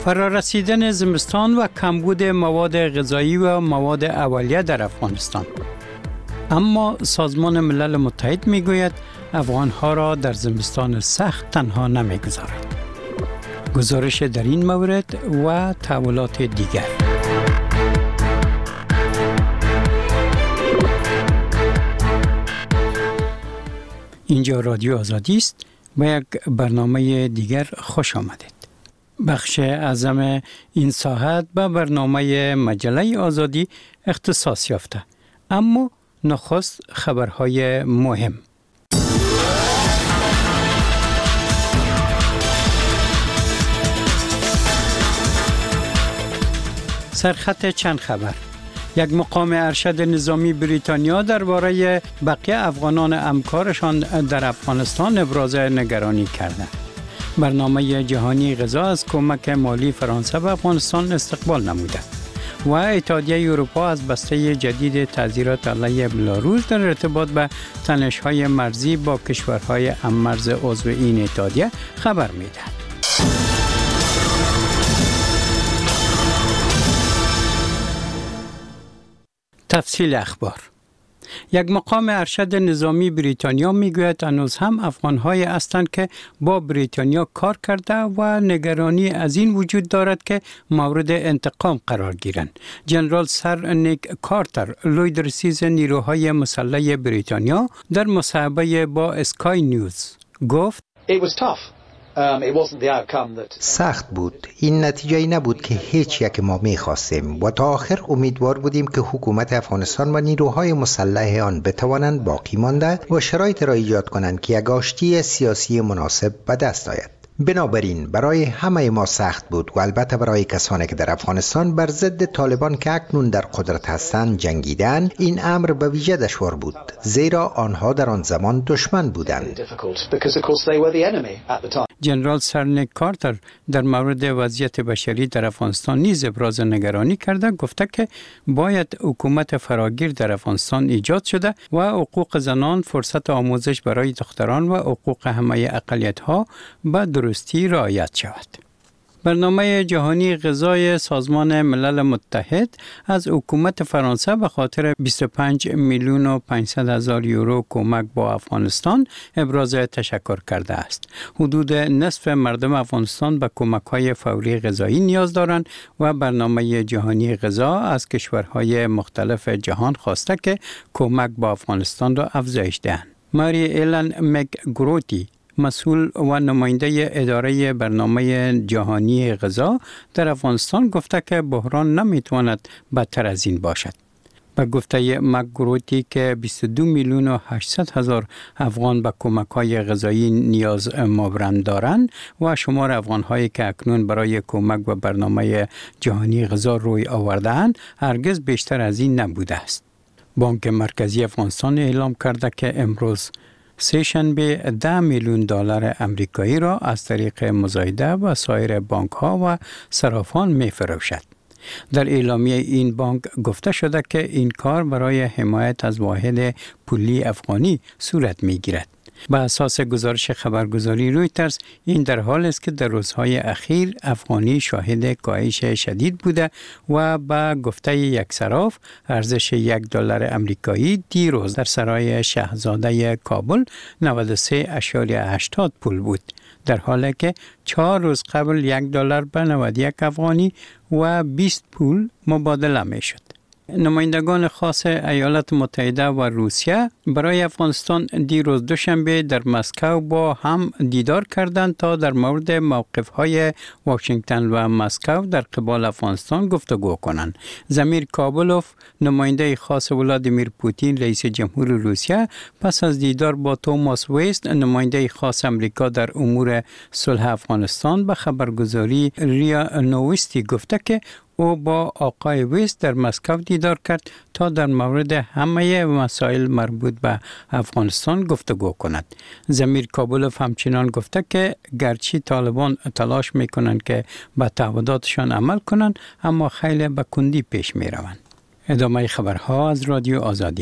فرارسیدن زمستان و کمبود مواد غذایی و مواد اولیه در افغانستان. اما سازمان ملل متحد میگوید افغانها را در زمستان سخت تنها نمیگذارد. گزارش در این مورد و تحولات دیگر. اینجا رادیو آزادی است و یک برنامه دیگر خوش آمدید. بخش اعظم این ساعت به برنامه مجله آزادی اختصاص یافته، اما نخست خبرهای مهم. سرخط چند خبر. یک مقام ارشد نظامی بریتانیا درباره بقیه افغانان همکارشان در افغانستان ابراز نگرانی کرده. برنامه جهانی غذا از کمک مالی فرانسه به افغانستان استقبال نموده و اتحادیه اروپا از بسته جدید تعزیرات علیه بلاروس در ارتباط به تنش‌های مرزی با کشورهای هم‌مرز عضو این اتحادیه خبر می‌دهد. تفصیل اخبار. یک مقام ارشد نظامی بریتانیا میگوید هنوز هم افغان‌های هستند که با بریتانیا کار کرده و نگرانی از این وجود دارد که مورد انتقام قرار گیرند. جنرال سر نیک کارتر، لوی درسیز نیروهای مسلح بریتانیا، در مصاحبه با اسکای نیوز گفت سخت بود. این نتیجه‌ای نبود که هیچ یک ما می‌خواستیم و تا آخر امیدوار بودیم که حکومت افغانستان و نیروهای مسلح آن بتوانند باقی مانده و شرایط را ایجاد کنند که یک آشتی سیاسی مناسب به دست آید. بنابراین برای همه ما سخت بود و البته برای کسانی که در افغانستان بر ضد طالبان که اکنون در قدرت هستند جنگیدند، این امر به ویژه دشوار بود، زیرا آنها در آن زمان دشمن بودند. جنرال سر نیک کارتر در مورد وضعیت بشری در افغانستان نیز ابراز نگرانی کرده، گفته که باید حکومت فراگیر در افغانستان ایجاد شده و حقوق زنان، فرصت آموزش برای دختران و حقوق همه اقلیت‌ها به درستی رعایت شود. برنامه جهانی غذای سازمان ملل متحد از حکومت فرانسه به خاطر 25 میلیون و 500 هزار یورو کمک با افغانستان ابراز تشکر کرده است. حدود نصف مردم افغانستان به کمک‌های فوری غذایی نیاز دارند و برنامه جهانی غذا از کشورهای مختلف جهان خواسته که کمک با افغانستان را افزایش دهند. ماری ایلن مک‌گروتی، مسئول و نماینده اداره برنامه جهانی غذا در افغانستان، گفته که بحران نمیتواند بدتر از این باشد. به گفته مک‌گروتی که 22 میلیون و 800 هزار افغان به کمک‌های غذایی نیاز مابرم دارند و شمار افغان‌هایی که اکنون برای کمک به برنامه جهانی غذا روی آورده‌اند هرگز بیشتر از این نبوده است. بانک مرکزی افغانستان اعلام کرده که امروز سه‌شنبه 10 میلیون دلار آمریکایی را از طریق مزایده و سایر بانک‌ها و صرافان می‌فروشد. در اعلامیه این بانک گفته شده که این کار برای حمایت از واحد پولی افغانی صورت می‌گیرد. به اساس گزارش خبرگزاری رویترز، این در حال است که در روزهای اخیر افغانی شاهد کاهش شدید بوده و به گفته یک صراف ارزش $1 آمریکایی دیروز در سرای شاهزاده کابل 93.80 پول بود، در حالی که 4 روز قبل $1 به 91 افغانی و 20 پول مبادله می شد. نمایندگان خاص ایالات متحده و روسیه برای افغانستان دیروز دوشنبه در مسکو با هم دیدار کردند تا در مورد موقف‌های واشنگتن و مسکو در قبال افغانستان گفتگو کنند. زمیر کابلوف، نماینده خاص ولادیمیر پوتین رئیس جمهور روسیه، پس از دیدار با توماس ویست، نماینده خاص امریکا در امور صلح افغانستان، به خبرگزاری ریا نووستی گفته که او با آقای ویست در مسکو دیدار کرد تا در مورد همه مسائل مربوط به افغانستان گفتگو کند. زمیر کابلوف همچنان گفته که گرچه طالبان تلاش میکنند که به تعهداتشان عمل کنند، اما خیلی به کندی پیش میروند. ادامه خبرها از رادیو آزادی.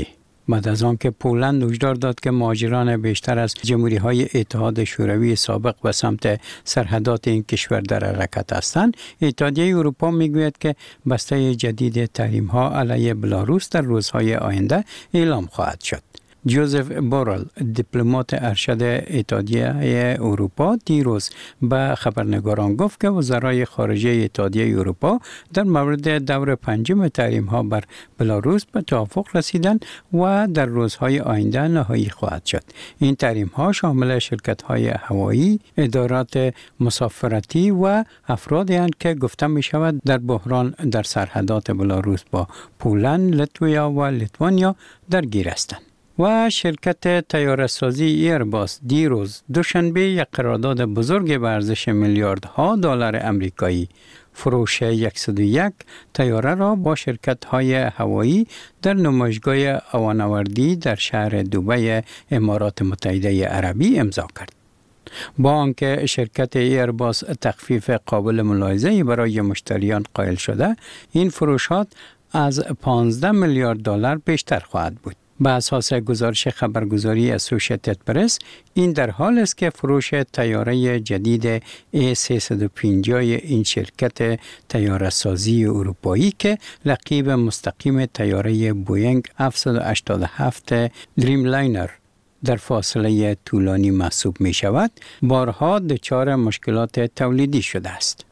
بعد از آن که پولند هشدار داد که مهاجران بیشتر از جمهوری‌های اتحاد شوروی سابق به سمت سرحدات این کشور در حرکت هستند، اتحادیه اروپا میگوید که بسته جدید تحریم‌ها علیه بلاروس در روزهای آینده اعلام خواهد شد. جوزف بورل، دیپلمات ارشد اتحادیه اروپا، دیروز به خبرنگاران گفت که وزرای خارجه اتحادیه اروپا در مورد دور پنجم تحریم‌ها بر بلاروس به توافق رسیدند و در روزهای آینده نهایی خواهد شد. این تحریم‌ها شامل شرکت‌های هوایی، ادارات مسافرتی و افرادی هستند که گفته می‌شود در بحران در سرحدات بلاروس با پولند، لیتویا و لیتوانیا درگیر هستند. و شرکت طیاره‌سازی ایرباس دیروز دوشنبه یک قرارداد بزرگ به ارزش میلیاردها دلار آمریکایی فروش 101 طیاره را با شرکت‌های هوایی در نمایشگاه هوانوردی در شهر دبی امارات متحده عربی امضا کرد. با آنکه شرکت ایرباس تخفیف قابل ملاحظه‌ای برای مشتریان قائل شده، این فروشات از 15 میلیارد دلار بیشتر خواهد بود. به اساس گزارش خبرگزاری اسوشیتد پرس، این در حال است که فروش طیاره جدید A350 این شرکت طیاره سازی اروپایی که لقب مستقیم طیاره بوینگ 787 دریم لاینر در فاصله طولانی محسوب می شود، بارها دچار مشکلات تولیدی شده است.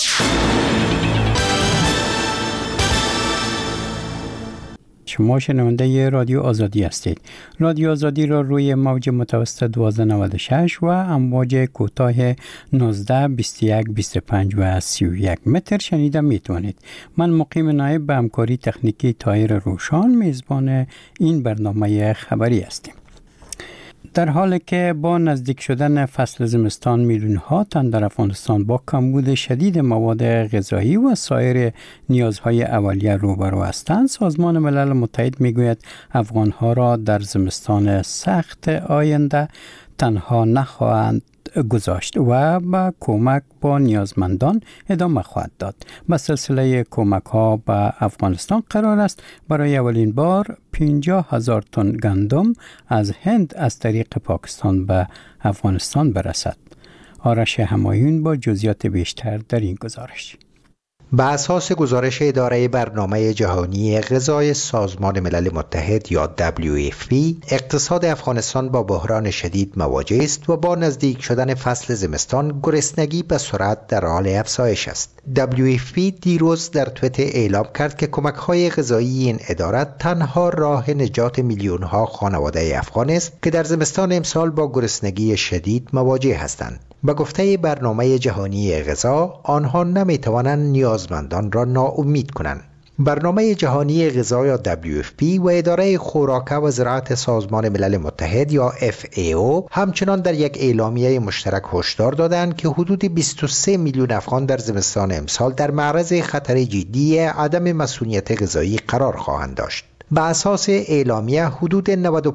شما شنونده رادیو آزادی هستید. رادیو آزادی را روی موج متوسط 1296 و امواج کوتاه 19 21 25 و 31 متر شنیده میتونید. من مقیم نایب به همکاری تکنیکی طاهر روشان میزبان این برنامه خبری هستیم. در حالی که با نزدیک شدن فصل زمستان میلیون‌ها تن در افغانستان با کمبود شدید مواد غذایی و سایر نیازهای اولیه روبرو هستند، سازمان ملل متحد میگوید افغانها را در زمستان سخت آینده تنها نخواهند گذاشت و با کمک با نیازمندان ادامه خواهد داد. به سلسله کمک ها به افغانستان قرار است برای اولین بار 50,000 تن گندم از هند از طریق پاکستان به افغانستان برسد. آرش همایون با جزئیات بیشتر در این گزارش. به اساس گزارش اداره برنامه جهانی غذای سازمان ملل متحد یا WFP، اقتصاد افغانستان با بحران شدید مواجه است و با نزدیک شدن فصل زمستان گرسنگی به سرعت در حال افزایش است. WFP دیروز در توییتر اعلام کرد که کمک‌های غذایی این اداره تنها راه نجات میلیون‌ها خانواده افغان است که در زمستان امسال با گرسنگی شدید مواجه هستند. به گفته برنامه جهانی غذا، آنها نمی‌توانند نیازمندان را ناامید کنند. برنامه جهانی غذا یا WFP و اداره خوراک و زراعت سازمان ملل متحد یا FAO همچنان در یک اعلامیه مشترک هشدار دادند که حدود 23 میلیون افغان در زمستان امسال در معرض خطر جدی عدم مسئولیت غذایی قرار خواهند داشت. به اساس اعلامیه حدود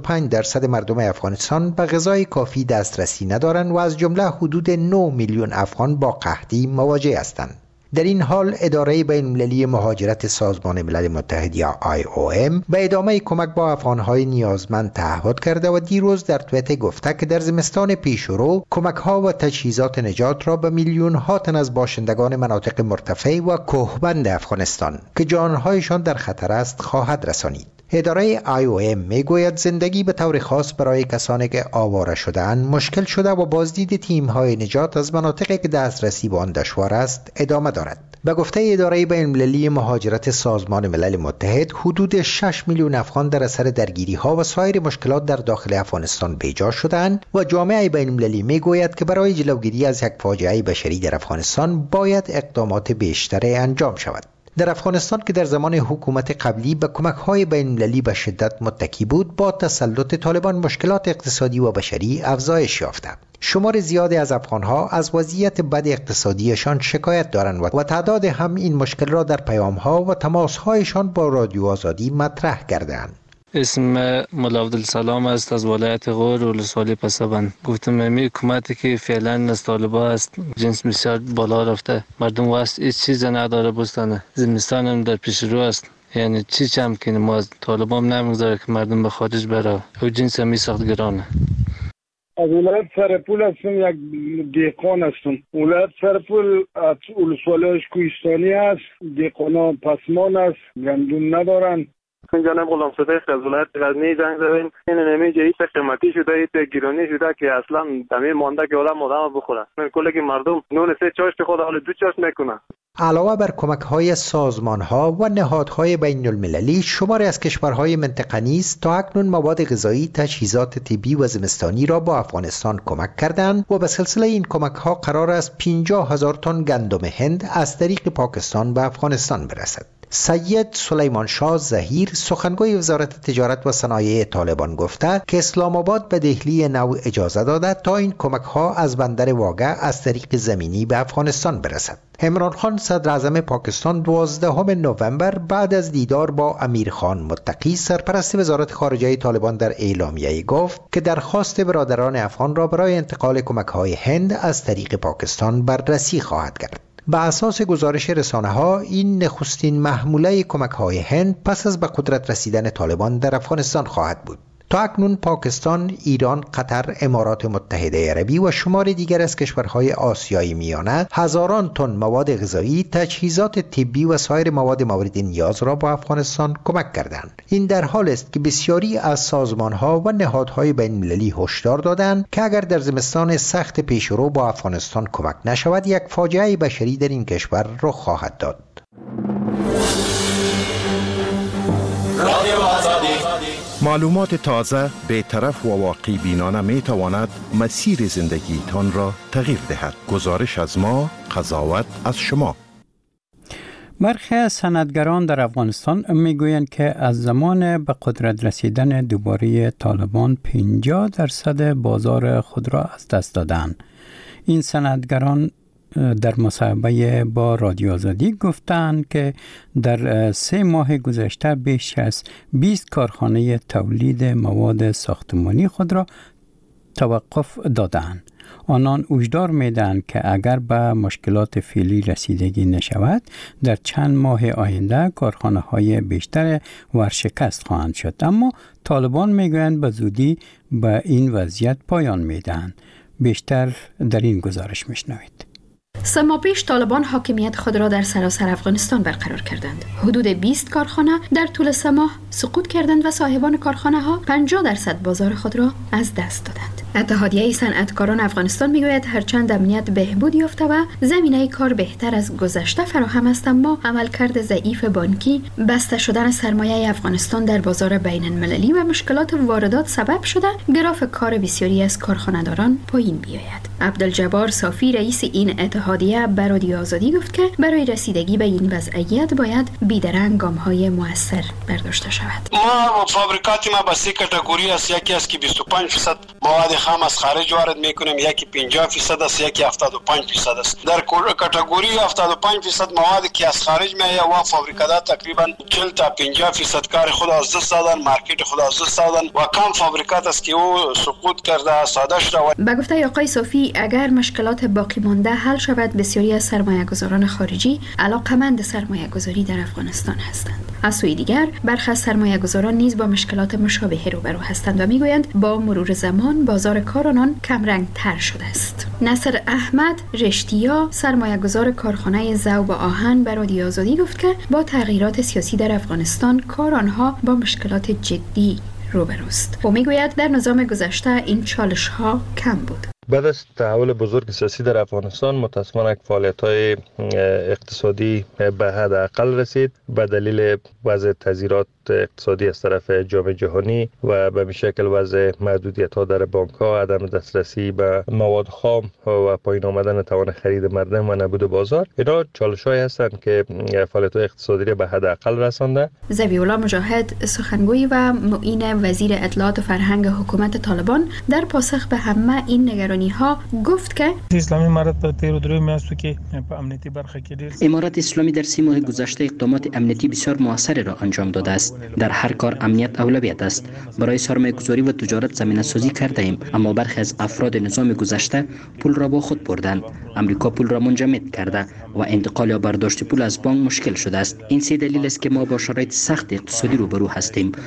95% مردم افغانستان به غذای کافی دسترسی ندارند و از جمله حدود 9 میلیون افغان با قحطی مواجه هستند. در این حال اداره بین‌المللی مهاجرت سازمان ملل متحد یا IOM به ادامه کمک با افغان‌های نیازمند تعهد کرده و دیروز در توییتر گفته که در زمستان پیشرو کمک‌ها و تجهیزات نجات را به میلیون‌ها تن از باشندگان مناطق مرتفع و کوهبند افغانستان که جان‌هایشان در خطر است خواهد رسانید. اداره IOM میگوید زندگی به طور خاص برای کسانی که آواره شده‌اند مشکل شده و بازدید تیم‌های نجات از مناطقی که دسترسی به آن دشوار است ادامه دارد. به گفته اداره بین‌المللی مهاجرت سازمان ملل متحد، حدود 6 میلیون افغان در اثر درگیری‌ها و سایر مشکلات در داخل افغانستان بیجا شده‌اند و جامعه بین‌المللی میگوید که برای جلوگیری از یک فاجعه بشری در افغانستان باید اقدامات بیشتری انجام شود. در افغانستان که در زمان حکومت قبلی به کمک‌های بین‌المللی به شدت متکی بود، با تسلط طالبان مشکلات اقتصادی و بشری افزایش یافته. شمار زیادی از افغان‌ها از وضعیت بد اقتصادیشان شکایت دارند و تعداد هم این مشکل را در پیام‌ها و تماس‌هایشان با رادیو آزادی مطرح کردند. اسم ملا عبدالسلام است از ولایت غور ولسوالی پسابند. گفتم می حکومتی که فعلا از طالبان است جنس بسیار بالا رفته، مردم واسه هیچ چیز نداره بستانه. زمستان هم در پیش رو است، یعنی چی چم کنیم ما از طالبان نمیگذاره که مردم به خارج بره او جنس هم سخت گرانه. از ولایت سرپول هستم، یک دهقان هستم. ولایت سرپول از ولسوالیش کوهستانی است، دهقانا پسمان است، گندم ندارن. من جانم غلام صدیق از ولایت غزنی زنگ زدیم. این نمیجه ایت قیمتی شده، ایت گرانی شده که اصلا تمام مانده که آدم بخورن. من کلی که مردم نون سه چاشت خود حال 2 چاشت میکنن. علاوه بر کمک‌های سازمان‌ها و نهادهای بین‌المللی، شماری از کشورهای منطقه نیز تا اکنون مواد غذایی، تجهیزات طبی و زمستانی را با افغانستان کمک کردند و به سلسله این کمک‌ها قرار است 50,000 تن گندم هند از طریق پاکستان به افغانستان برسد. سید سلیمان شاه ظهیر، سخنگوی وزارت تجارت و صنایع طالبان، گفته که اسلام آباد به دهلی نو اجازه داده تا این کمک‌ها از بندر واگه از طریق زمینی به افغانستان برسد. عمران خان صدر اعظم پاکستان 12 نوامبر بعد از دیدار با امیر خان متقی سرپرست وزارت خارجه طالبان در اعلامیه گفت که درخواست برادران افغان را برای انتقال کمک‌های هند از طریق پاکستان بررسی خواهد کرد. به اساس گزارش رسانه‌ها، این نخستین محموله کمک‌های هند پس از به قدرت رسیدن طالبان در افغانستان خواهد بود. تا اکنون پاکستان، ایران، قطر، امارات متحده عربی و شمار دیگر از کشورهای آسیای میانه هزاران تن مواد غذایی، تجهیزات طبی و سایر مواد مورد نیاز را با افغانستان کمک کردند. این در حال است که بسیاری از سازمان‌ها و نهادهای بین‌المللی هشدار دادند که اگر در زمستان سخت پیشرو با افغانستان کمک نشود، یک فاجعه بشری در این کشور رخ خواهد داد. معلومات تازه، بی‌طرف و واقع بینانه می تواند مسیر زندگی تان را تغییر دهد. گزارش از ما، قضاوت از شما. برخی از صنعتگران در افغانستان میگویند که از زمان به قدرت رسیدن دوباره طالبان 50% بازار خود را از دست دادند. این صنعتگران در مصاحبه با رادیو آزادی گفتند که در 3 ماه گذشته بیش از 20 کارخانه تولید مواد ساختمانی خود را توقف دادند. آنان هشدار می‌دهند که اگر به مشکلات فعلی رسیدگی نشود، در چند ماه آینده کارخانه‌های بیشتر ورشکست خواهند شد. اما طالبان میگویند به زودی به این وضعیت پایان می‌دهند. بیشتر در این گزارش میشنوید. 3 ماه پیش طالبان حاکمیت خود را در سراسر افغانستان برقرار کردند. حدود 20 کارخانه در طول 3 ماه سقوط کردند و صاحبان کارخانه ها 50% بازار خود را از دست دادند. اتحادیه صنعتکاران افغانستان میگوید هرچند امنیت بهبود یافته و زمینه کار بهتر از گذشته فراهم است، اما عملکرد ضعیف بانکی، بسته شدن سرمایه افغانستان در بازار بین المللی و مشکلات واردات سبب شده گراف کار بسیاری از کارخانه‌داران پایین بیاید. عبدالجبار صافی رئیس این اتحادیه به رادیو آزادی گفت که برای رسیدگی به این وضعیت باید بیدرنگ گام‌های مؤثر برداشته شود. ما فابریکات ما به 3 کاتگوری است. یکی است که 25% مواد خام از خارج وارد میکنیم، یکی 50% است، یکی 75% است. در کاتگوری 75% موادی که از خارج میآید و فابریکات تقریبا 40 تا 50% کار خود از دست دادن، مارکت خود از دست دادن و کم فابریکات است که او سقوط کرده، ساده شده. به گفته آقای صافی، اگر مشکلات باقی مانده حل شود، بسیاری از سرمایه‌گذاران خارجی علاقه‌مند سرمایه‌گذاری در افغانستان هستند. از سوی دیگر برخی از سرمایه‌گذاران نیز با مشکلات مشابه روبرو هستند و میگویند با مرور زمان بازار کار آنان کمرنگ‌تر شده است. نصر احمد رشتیا، سرمایه‌گذار کارخانه ذوب آهن، به رادیو آزادی گفت که با تغییرات سیاسی در افغانستان کار آنها با مشکلات جدی روبروست. او میگوید در نظام گذشته این چالش‌ها کم بود. بعد از تحول بزرگ سیاسی در افغانستان متاسفانه فعالیت‌های اقتصادی به حد اقل رسید به دلیل وضع تضییعات اقتصادی از طرف جامعه جهانی و به این شکل وضع محدودیت‌ها در بانک‌ها، عدم دسترسی به مواد خام و پایین آمدن توان خرید مردم و نبود بازار. اینا چالش‌هایی هستند که فعالیت‌های اقتصادی را به حد اقل رسانده. ذبیح‌الله مجاهد، سخنگوی و معین وزیر اطلاعات و فرهنگ حکومت طالبان، در پاسخ به همه این نگرانی‌ها گفت که اسلامی امارت په 13 میاشتو کې په امنیتي برخه کې ډېر امارت اسلامی در 3 ماه گذشته اقدامات امنیتی بسیار موثر را انجام داده است. است. در هر کار امنیت اولویت است. برای سرمایه‌گذاری و تجارت زمینه سازی کرده ایم، اما برخی از افراد نظام گذشته پول را با خود بردند. امریکا پول را منجمد کرده و انتقال یا برداشت پول از بانک مشکل شده است. این سه دلیل است که ما با شرایط سخت اقتصادی روبرو هستیم.